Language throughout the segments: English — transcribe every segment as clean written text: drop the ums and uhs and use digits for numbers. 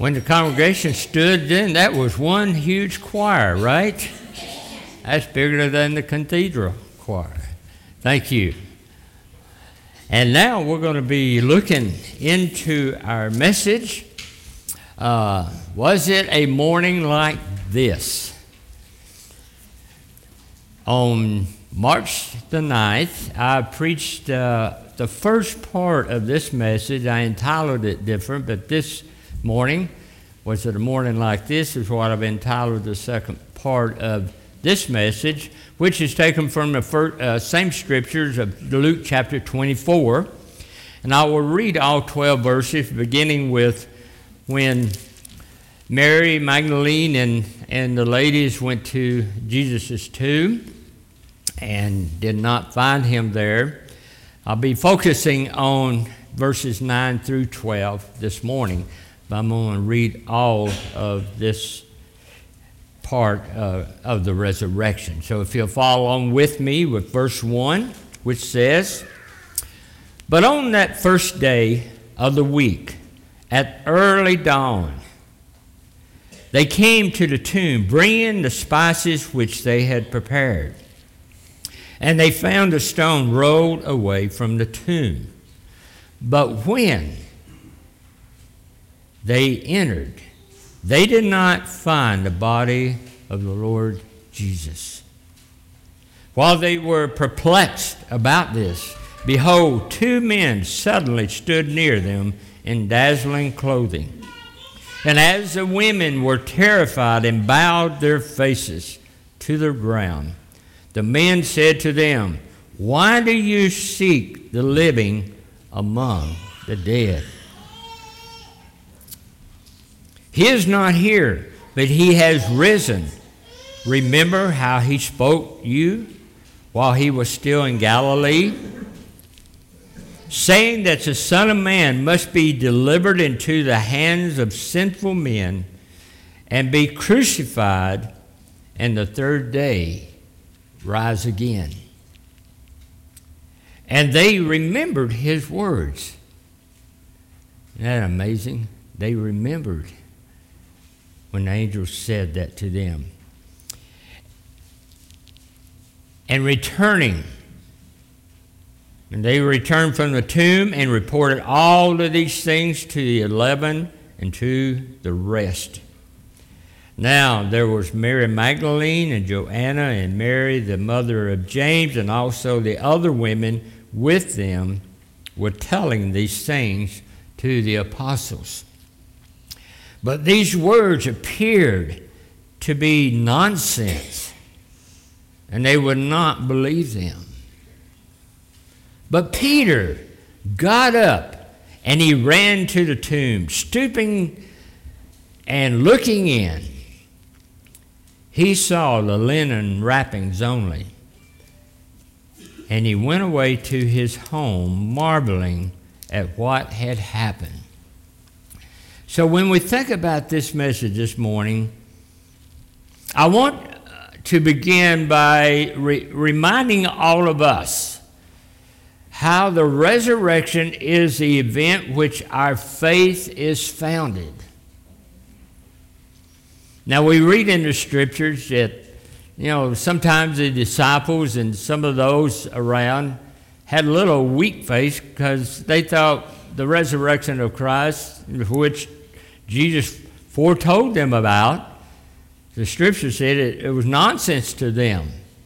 When the congregation stood, then that was one huge choir, right? That's bigger than the cathedral choir. Thank you. And now we're going to be looking into our message. Was it a morning like this? On March the 9th, I preached the first part of this message. I entitled it different, but this morning, was it a morning like this, is what I've entitled the second part of this message, which is taken from the same scriptures of Luke chapter 24. And I will read all 12 verses, beginning with when Mary Magdalene and the ladies went to Jesus' tomb and did not find him there. I'll be focusing on verses 9 through 12 this morning, but I'm going to read all of this part of the resurrection. So if you'll follow along with me with verse 1, which says, "But on that first day of the week, at early dawn, they came to the tomb, bringing the spices which they had prepared. And they found a stone rolled away from the tomb. But when they entered, they did not find the body of the Lord Jesus. While they were perplexed about this, behold, two men suddenly stood near them in dazzling clothing. And as the women were terrified and bowed their faces to the ground, the men said to them, 'Why do you seek the living among the dead? He is not here, but he has risen. Remember how he spoke you while he was still in Galilee, saying that the Son of Man must be delivered into the hands of sinful men and be crucified, and the third day rise again.' And they remembered his words." Isn't that amazing? They remembered when the angel said that to them. And they returned from the tomb and reported all of these things to the 11 and to the rest. Now there was Mary Magdalene and Joanna and Mary, the mother of James, and also the other women with them were telling these things to the apostles. But these words appeared to be nonsense, and they would not believe them. But Peter got up, and he ran to the tomb, stooping and looking in. He saw the linen wrappings only, and he went away to his home, marveling at what had happened. So when we think about this message this morning, I want to begin by reminding all of us how the resurrection is the event which our faith is founded. Now we read in the scriptures that, sometimes the disciples and some of those around had a little weak faith because they thought the resurrection of Christ, which Jesus foretold them about, the scripture said it was nonsense to them.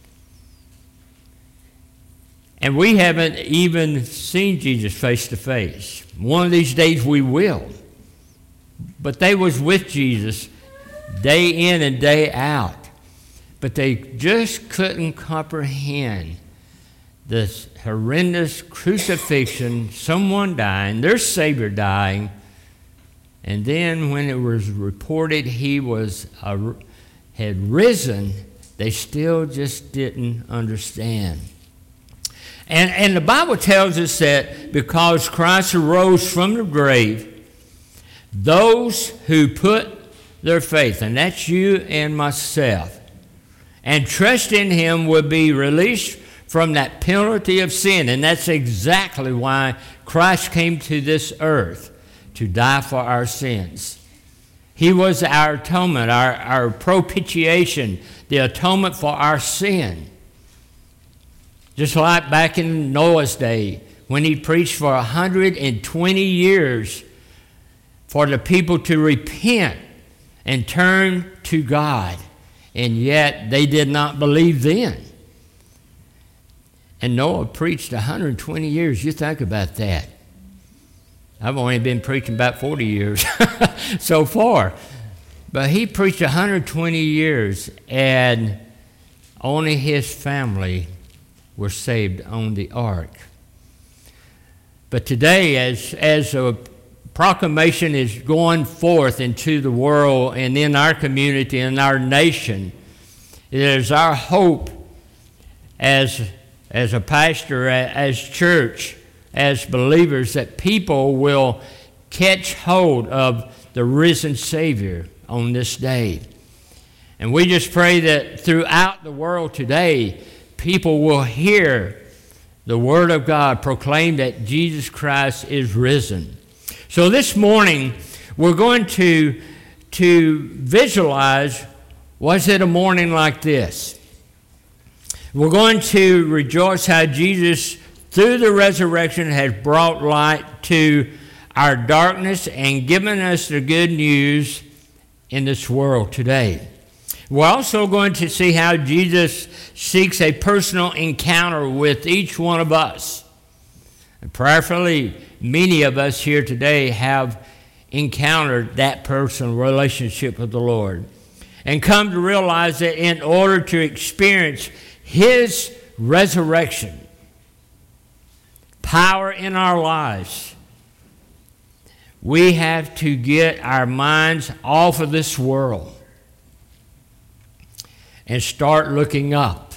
And we haven't even seen Jesus face to face. One of these days we will. But they was with Jesus day in and day out. But they just couldn't comprehend this horrendous crucifixion, someone dying, their Savior dying, and then when it was reported he had risen, they still just didn't understand. And the Bible tells us that because Christ arose from the grave, those who put their faith, and that's you and myself, and trust in him will be released from that penalty of sin. And that's exactly why Christ came to this earth, to die for our sins. He was our atonement, our propitiation, the atonement for our sin. Just like back in Noah's day, when he preached for 120 years for the people to repent and turn to God, and yet they did not believe then. And Noah preached 120 years. You think about that. I've only been preaching about 40 years so far. But he preached 120 years, and only his family were saved on the ark. But today, as a proclamation is going forth into the world and in our community and our nation, it is our hope as a pastor, as church, as believers, that people will catch hold of the risen Savior on this day. And we just pray that throughout the world today, people will hear the Word of God proclaim that Jesus Christ is risen. So this morning, we're going to visualize, was it a morning like this? We're going to rejoice how Jesus, through the resurrection, has brought light to our darkness and given us the good news in this world today. We're also going to see how Jesus seeks a personal encounter with each one of us. And prayerfully, many of us here today have encountered that personal relationship with the Lord and come to realize that in order to experience His resurrection, power in our lives, we have to get our minds off of this world and start looking up.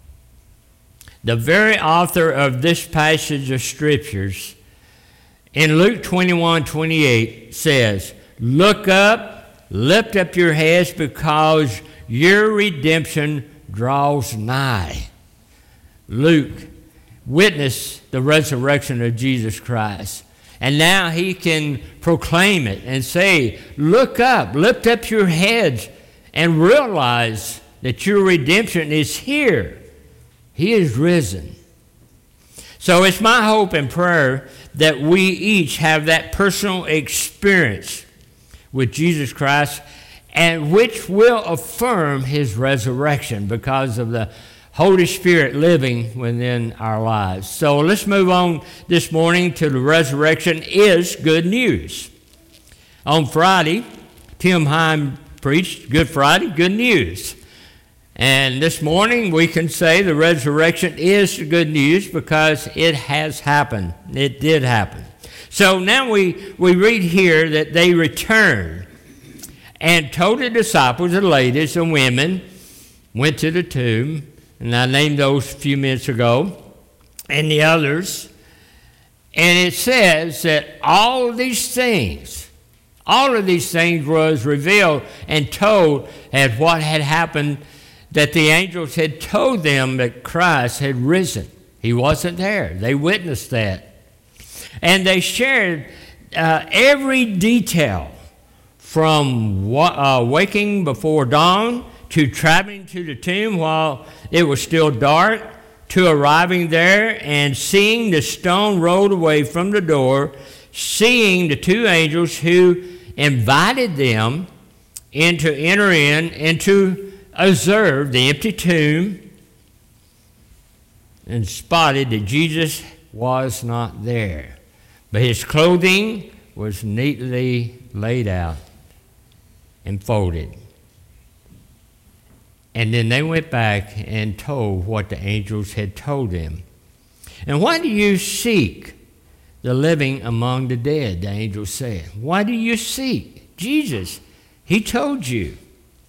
The very author of this passage of Scriptures in Luke 21:28 says, "Look up, lift up your heads, because your redemption draws nigh." Luke witnessed the resurrection of Jesus Christ. And now he can proclaim it and say, look up, lift up your heads, and realize that your redemption is here. He is risen. So it's my hope and prayer that we each have that personal experience with Jesus Christ, and which will affirm His resurrection because of the Holy Spirit living within our lives. So let's move on this morning to the resurrection is good news. On Friday, Tim Heim preached Good Friday, good news. And this morning we can say the resurrection is good news because it has happened. It did happen. So now we read here that they returned and told the disciples, the ladies and women, went to the tomb, and I named those a few minutes ago, and the others. And it says that all of these things was revealed and told as what had happened, that the angels had told them that Christ had risen. He wasn't there. They witnessed that. And they shared every detail from waking before dawn to traveling to the tomb while it was still dark, to arriving there and seeing the stone rolled away from the door, seeing the two angels who invited them in to enter in and to observe the empty tomb, and spotted that Jesus was not there, but his clothing was neatly laid out and folded. And then they went back and told what the angels had told them. And why do you seek the living among the dead, the angel said. Why do you seek Jesus? He told you.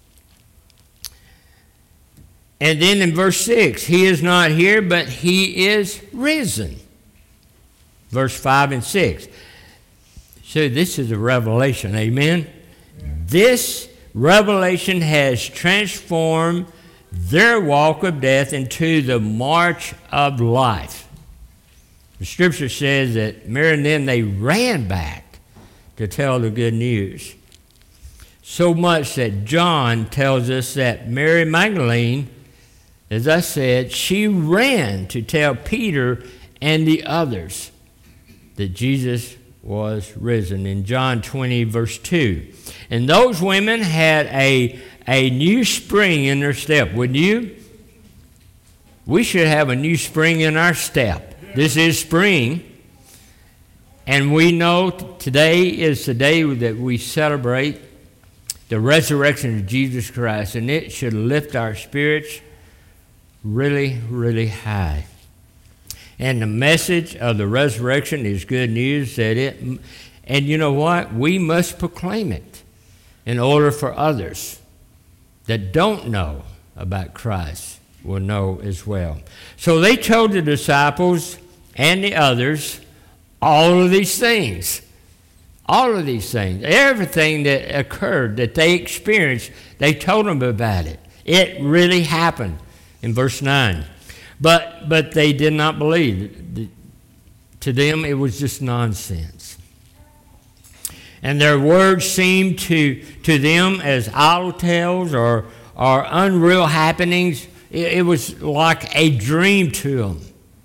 And then in verse 6, he is not here, but he is risen. Verse 5 and 6. So this is a revelation, amen? This revelation has transformed their walk of death into the march of life. The scripture says that Mary and them, they ran back to tell the good news. So much that John tells us that Mary Magdalene, as I said, she ran to tell Peter and the others that Jesus was risen in John 20, verse 2. And those women had a new spring in their step, wouldn't you? We should have a new spring in our step. This is spring. And we know today is the day that we celebrate the resurrection of Jesus Christ. And it should lift our spirits really, really high. And the message of the resurrection is good news and you know what? We must proclaim it in order for others that don't know about Christ will know as well. So they told the disciples and the others all of these things. All of these things. Everything that occurred, that they experienced, they told them about it. It really happened in verse 9. But they did not believe. To them, it was just nonsense. And their words seemed to them as idle tales or unreal happenings. It was like a dream to them.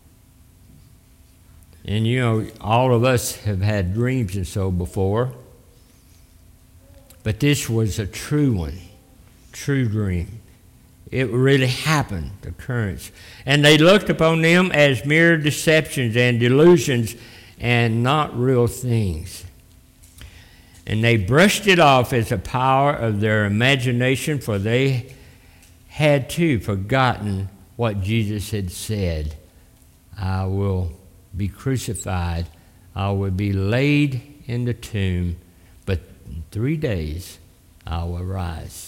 And you know, all of us have had dreams and so before. But this was a true one, true dream. It really happened, the occurrence. And they looked upon them as mere deceptions and delusions and not real things. And they brushed it off as a power of their imagination, for they had too forgotten what Jesus had said. I will be crucified. I will be laid in the tomb, but in 3 days I will rise.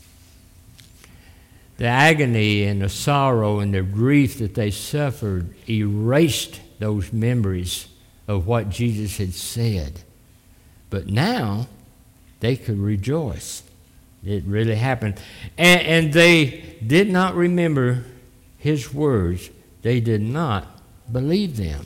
The agony and the sorrow and the grief that they suffered erased those memories of what Jesus had said. But now they could rejoice. It really happened. And they did not remember his words. They did not believe them.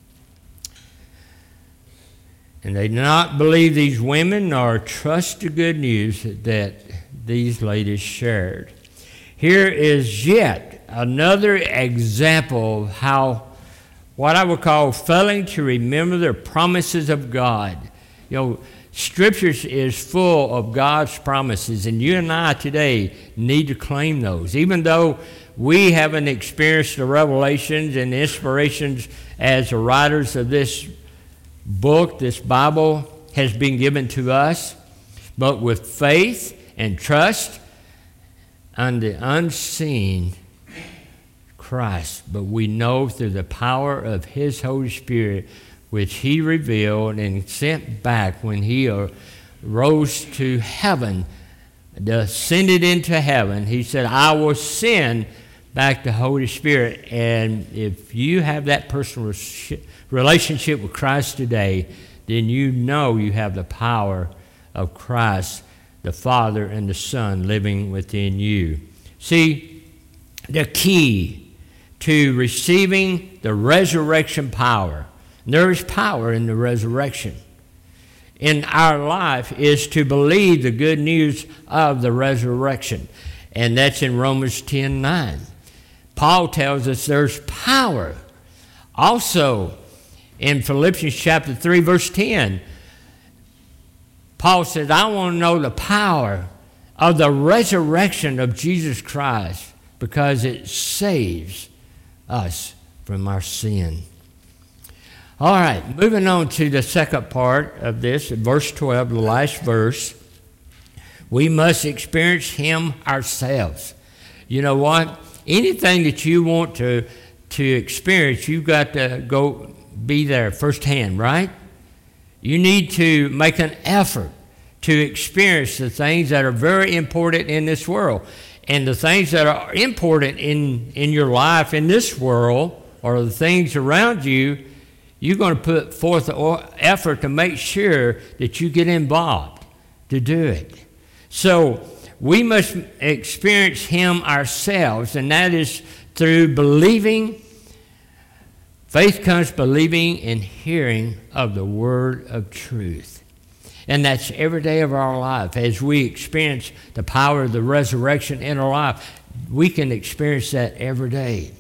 And they did not believe these women nor trust the good news that these ladies shared. Here is yet another example of how, what I would call failing to remember the promises of God. You know, Scripture is full of God's promises, and you and I today need to claim those. Even though we haven't experienced the revelations and the inspirations as the writers of this book, this Bible, has been given to us, but with faith and trust on the unseen Christ. But we know through the power of his Holy Spirit, which he revealed and sent back when he rose to heaven, ascended into heaven. He said, I will send back the Holy Spirit. And if you have that personal relationship with Christ today, then you know you have the power of Christ, the Father and the Son living within you. See, the key to receiving the resurrection power, there is power in the resurrection, in our life is to believe the good news of the resurrection. And that's in Romans 10:9. Paul tells us there's power. Also, in Philippians chapter 3, verse 10, Paul says, I want to know the power of the resurrection of Jesus Christ because it saves us from our sin. All right, moving on to the second part of this, verse 12, the last verse. We must experience him ourselves. You know what? Anything that you want to experience, you've got to go be there firsthand, right? You need to make an effort to experience the things that are very important in this world. And the things that are important in your life in this world, or the things around you, you're going to put forth the effort to make sure that you get involved to do it. So we must experience him ourselves, and that is through believing. Faith comes believing and hearing of the word of truth. And that's every day of our life. As we experience the power of the resurrection in our life, we can experience that every day.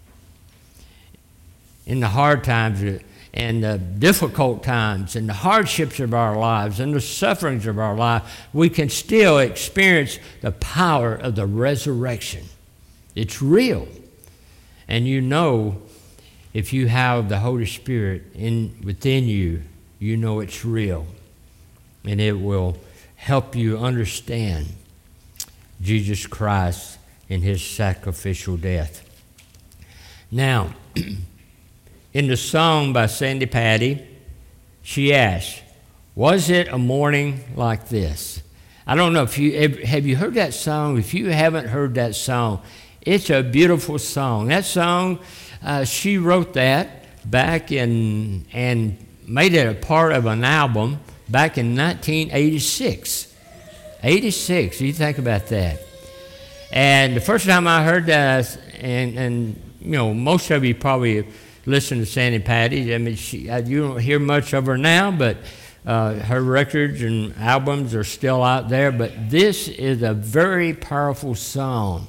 In the hard times and the difficult times and the hardships of our lives and the sufferings of our life, we can still experience the power of the resurrection. It's real. And you know, if you have the Holy Spirit within you, you know it's real. And it will help you understand Jesus Christ and his sacrificial death. Now, in the song by Sandy Patty, she asked, was it a morning like this? I don't know if have you heard that song? If you haven't heard that song, it's a beautiful song. That song, she wrote that back and made it a part of an album back in 1986. 86, you think about that. And the first time I heard that, and you know, most of you probably listen to Sandy Patty. I mean, you don't hear much of her now, but her records and albums are still out there. But this is a very powerful song.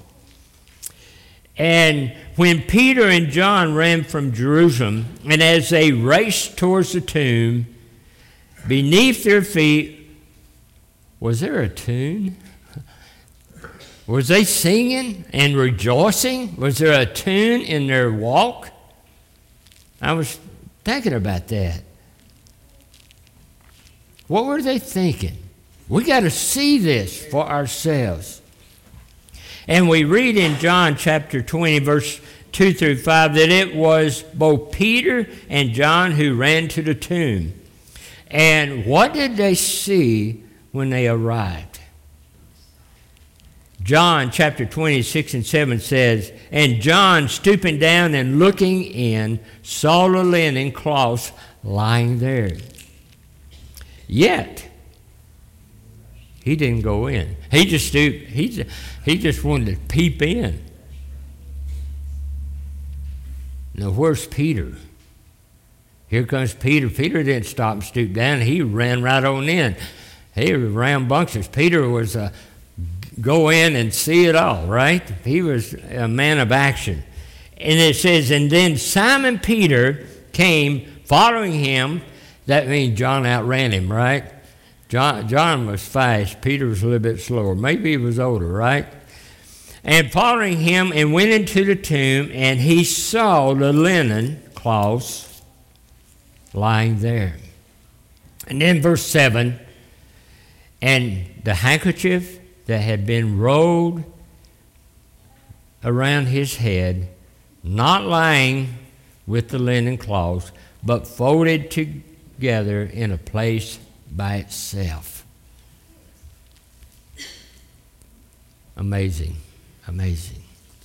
And when Peter and John ran from Jerusalem, and as they raced towards the tomb, beneath their feet, was there a tune? Was they singing and rejoicing? Was there a tune in their walk? I was thinking about that. What were they thinking? We got to see this for ourselves. And we read in John chapter 20, verse 2 through 5, that it was both Peter and John who ran to the tomb. And what did they see when they arrived? John chapter 26 and 7 says, and John, stooping down and looking in, saw the linen cloths lying there. Yet, he didn't go in. He just stooped. He just wanted to peep in. Now, where's Peter? Here comes Peter. Peter didn't stop and stoop down. He ran right on in. He was rambunctious. Peter was go in and see it all, right? He was a man of action. And it says, and then Simon Peter came following him. That means John outran him, right? John was fast. Peter was a little bit slower. Maybe he was older, right? And following him and went into the tomb, and he saw the linen cloths lying there. And then verse 7, and the handkerchief that had been rolled around his head, not lying with the linen cloths, but folded together in a place by itself. Amazing, amazing.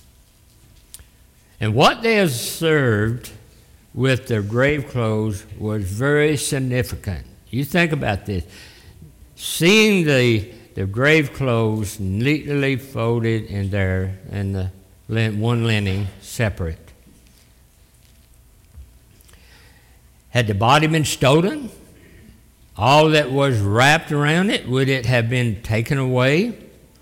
And what they observed with their grave clothes was very significant. You think about this. Seeing the grave clothes neatly folded in there and the one linen separate. Had the body been stolen? All that was wrapped around it, would it have been taken away?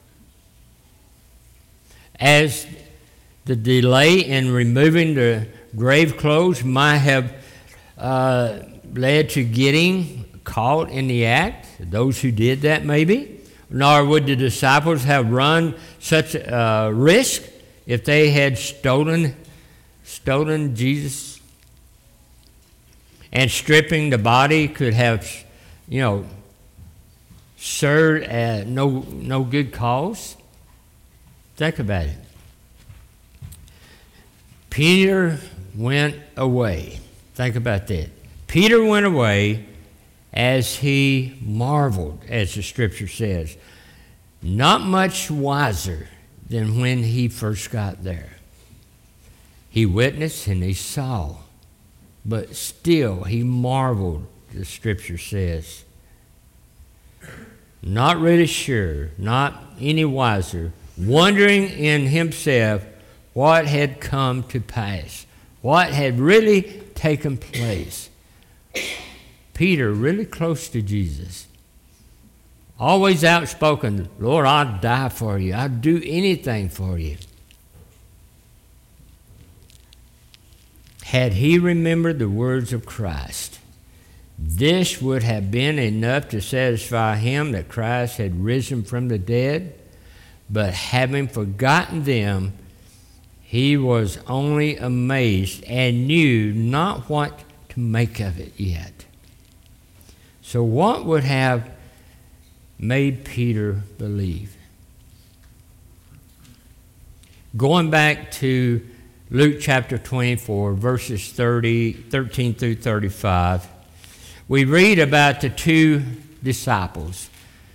As the delay in removing the grave clothes might have led to getting caught in the act, those who did that maybe, nor would the disciples have run such a risk if they had stolen Jesus. And stripping the body could have, served at no good cause. Think about it. Peter went away. Think about that. Peter went away as he marveled, as the scripture says, not much wiser than when he first got there. He witnessed and he saw, but still he marveled, the scripture says. Not really sure, not any wiser, wondering in himself what had come to pass, what had really taken place. Peter, really close to Jesus, Always outspoken. Lord, I'll die for you. I'll do anything for you. Had he remembered the words of Christ, this would have been enough to satisfy him that Christ had risen from the dead. But having forgotten them, he was only amazed and knew not what to make of it yet. So what would have made Peter believe? Going back to Luke chapter 24, verses 13 through 35, we read about the two disciples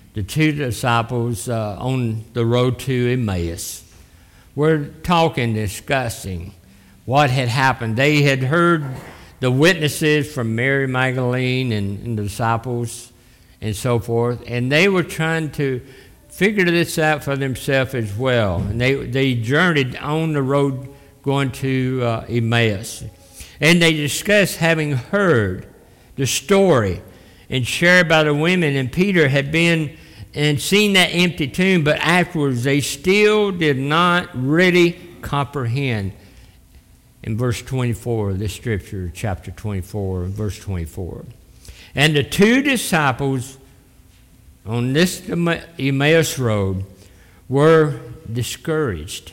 on the road to Emmaus. We're talking, discussing what had happened. They had heard the witnesses from Mary Magdalene and the disciples and so forth, and they were trying to figure this out for themselves as well. And they journeyed on the road going to Emmaus. And they discussed having heard the story and shared by the women, and Peter had been and seen that empty tomb, but afterwards they still did not really comprehend. In verse 24 of this scripture, chapter 24, verse 24. And the two disciples on this Emmaus road were discouraged.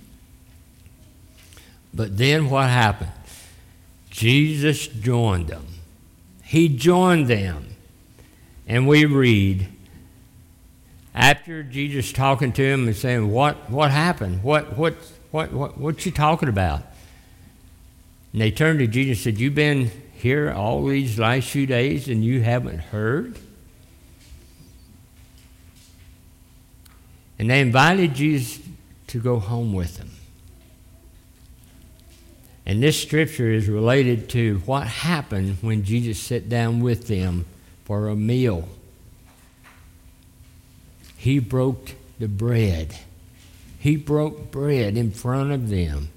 But then what happened? Jesus joined them. He joined them. And we read, after Jesus talking to him and saying, what happened? What you talking about? And they turned to Jesus and said, you've been here all these last few days and you haven't heard? And they invited Jesus to go home with them. And this scripture is related to what happened when Jesus sat down with them for a meal. He broke the bread. He broke bread in front of them.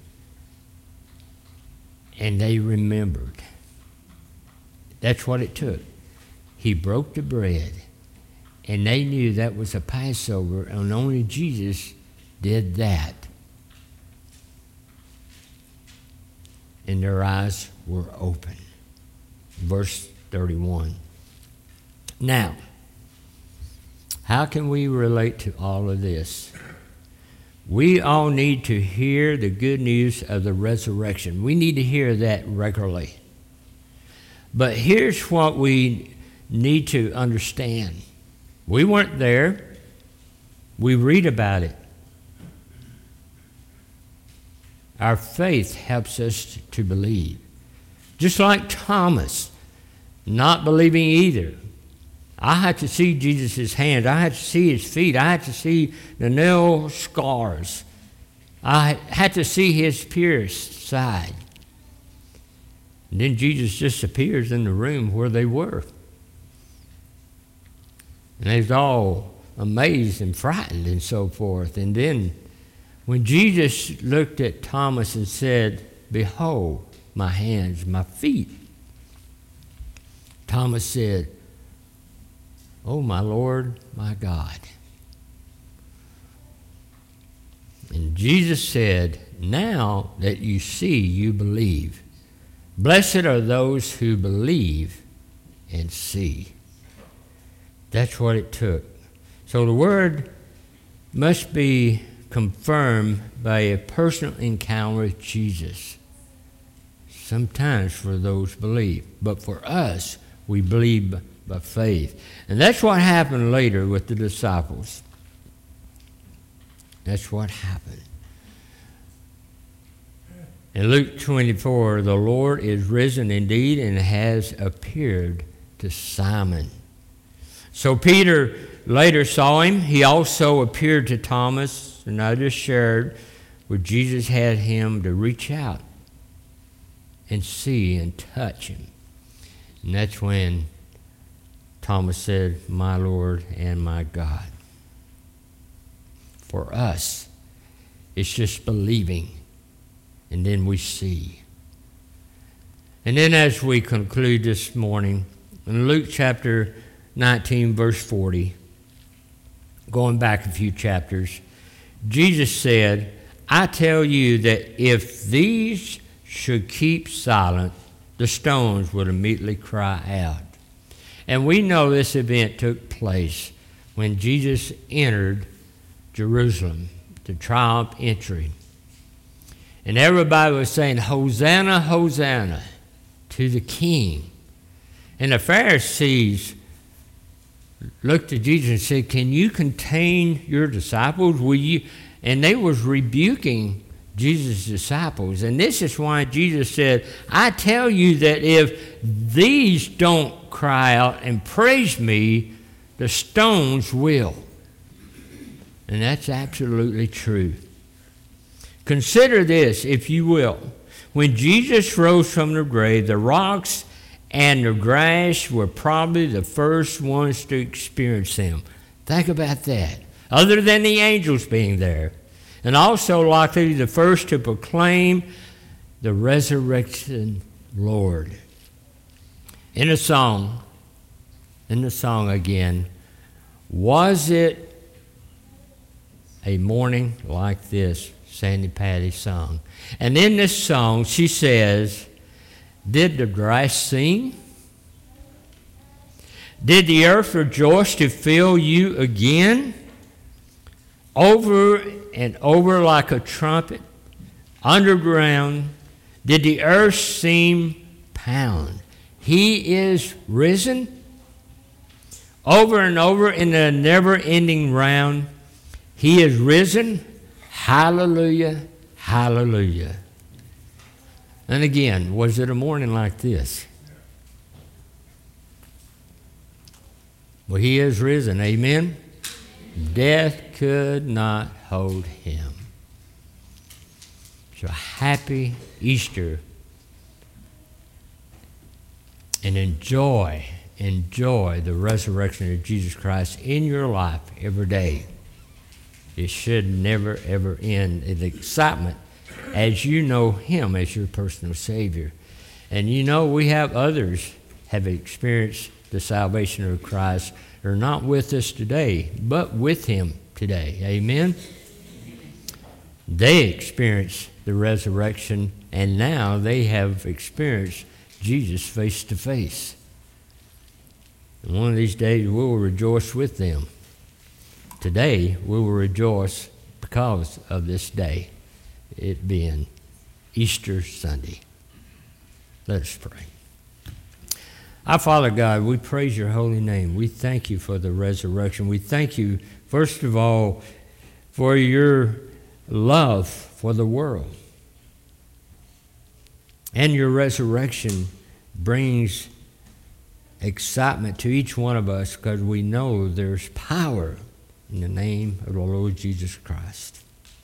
And they remembered. That's what it took. He broke the bread. And they knew that was a Passover, and only Jesus did that. And their eyes were open. Verse 31. Now, how can we relate to all of this? We all need to hear the good news of the resurrection. We need to hear that regularly. But here's what we need to understand. We weren't there. We read about it. Our faith helps us to believe. Just like Thomas, not believing either. I had to see Jesus' hands. I had to see his feet. I had to see the nail scars. I had to see his pierced side. And then Jesus just appears in the room where they were. And they was all amazed and frightened and so forth. And then when Jesus looked at Thomas and said, "Behold, my hands, my feet," Thomas said, "Oh, my Lord, my God." And Jesus said, "Now that you see, you believe. Blessed are those who believe and see." That's what it took. So the word must be confirmed by a personal encounter with Jesus. Sometimes for those who believe, but for us, we believe by faith. And that's what happened later with the disciples. That's what happened. In Luke 24, the Lord is risen indeed and has appeared to Simon. So Peter later saw him. He also appeared to Thomas, and I just shared where Jesus had him to reach out and see and touch him. And that's when Thomas said, "My Lord and my God." For us, it's just believing, and then we see. And then as we conclude this morning, in Luke chapter 19, verse 40, going back a few chapters, Jesus said, I tell you that if these should keep silent, the stones would immediately cry out. And we know this event took place when Jesus entered Jerusalem, the triumph entry. And everybody was saying, Hosanna, Hosanna to the King. And the Pharisees looked at Jesus and said, can you contain your disciples? Will you? And they was rebuking Jesus' disciples. And this is why Jesus said, I tell you that if these don't cry out and praise me, the stones will. And that's absolutely true. Consider this, if you will. When Jesus rose from the grave, the rocks and the grass were probably the first ones to experience him. Think about that. Other than the angels being there. And also likely the first to proclaim the resurrection Lord. In the song again, was it a morning like this? Sandy Patty sung. And in this song, she says, did the grass sing? Did the earth rejoice to feel you again? Over and over like a trumpet, underground, did the earth seem pound? He is risen. Over and over in the never-ending round, he is risen. Hallelujah, hallelujah. And again, was it a morning like this? Well, he is risen, amen? Death could not hold him. So happy Easter. And enjoy the resurrection of Jesus Christ in your life every day. It should never, ever end. The excitement as you know him as your personal Savior. And you know we have others have experienced the salvation of Christ. They're not with us today, but with him today. Amen? They experienced the resurrection, and now they have experienced Jesus face to face. And one of these days we will rejoice with them. Today we will rejoice because of this day, it being Easter Sunday. Let us pray. Our Father God, we praise your holy name. We thank you for the resurrection. We thank you, first of all, for your love for the world. And your resurrection brings excitement to each one of us because we know there's power in the name of the Lord Jesus Christ.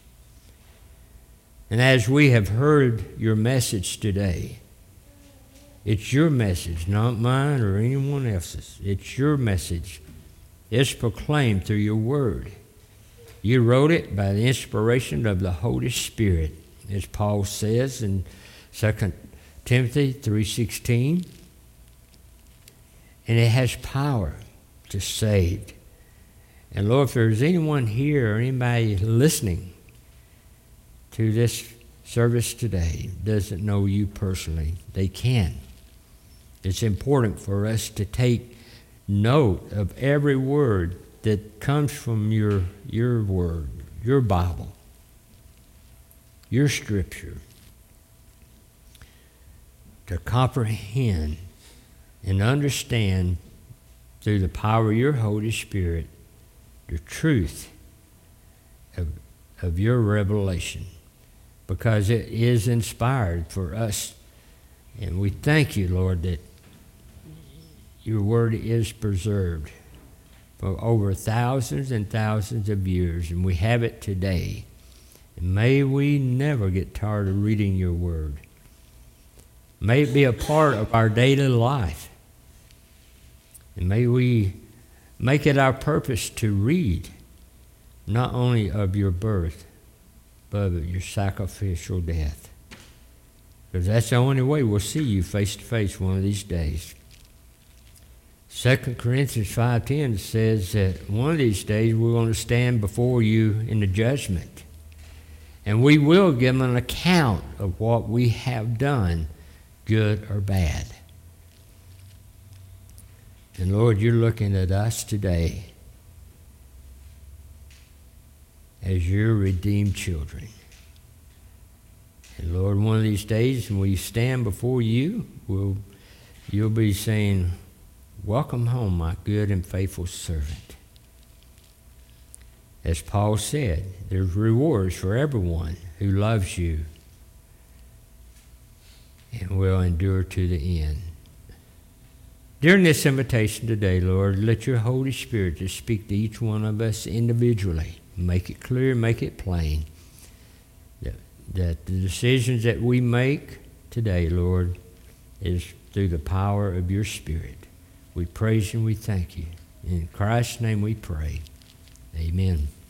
And as we have heard your message today, it's your message, not mine or anyone else's. It's your message. It's proclaimed through your word. You wrote it by the inspiration of the Holy Spirit, as Paul says in 2 Timothy 3:16. And it has power to save. And Lord, if there's anyone here or anybody listening to this service today doesn't know you personally, they can. It's important for us to take note of every word that comes from your word, your Bible, your scripture, to comprehend and understand through the power of your Holy Spirit the truth of your revelation, because it is inspired for us. And we thank you, Lord, that your word is preserved for over thousands and thousands of years, and we have it today. And may we never get tired of reading your word. May it be a part of our daily life. And may we make it our purpose to read not only of your birth, but of your sacrificial death. Because that's the only way we'll see you face to face one of these days. 2 Corinthians 5:10 says that one of these days we're going to stand before you in the judgment. And we will give an account of what we have done, good or bad. And Lord, you're looking at us today as your redeemed children. And Lord, one of these days when we stand before you, you'll be saying, welcome home, my good and faithful servant. As Paul said, there's rewards for everyone who loves you and will endure to the end. During this invitation today, Lord, let your Holy Spirit just speak to each one of us individually. Make it clear, make it plain, that the decisions that we make today, Lord, is through the power of your Spirit. We praise you and we thank you. In Christ's name we pray. Amen.